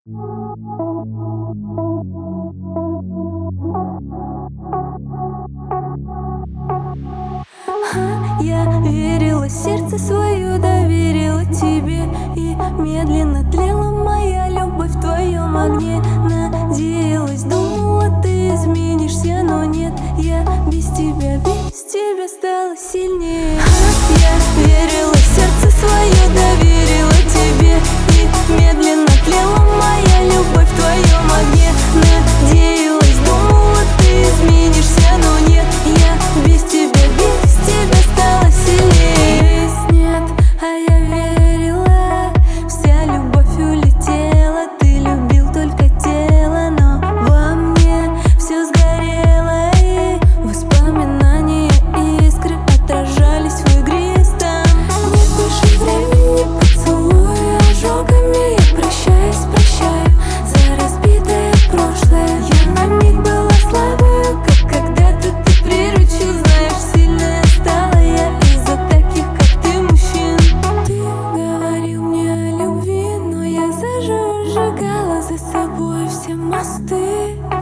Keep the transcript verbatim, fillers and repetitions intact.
Я верила, сердце свое доверила тебе, и медленно тлела моя любовь в твоем огне. Надеялась, думала, ты изменишься, но нет. Я без тебя, без тебя стала сильнее. Я верила, сердце свое доверила тебе, и медленно тлела моя любовь в твоем огне. Надеялась, думала, ты изменишься, но нет. Я без тебя, без тебя стала сильнее. Нет, а я верила, вся любовь улетела. Ты любил только тело, но во мне все сгорело, и воспоминания искры отражались в игристом. Нет больше времени, поцелуи ожогами. Я прощаюсь, прощаю за разбитое прошлое. Я на миг была слабою, как когда-то ты приручил. Знаешь, сильная стала я из-за таких, как ты, мужчин. Ты говорил мне о любви, но я заживо сжигала за собой все мосты.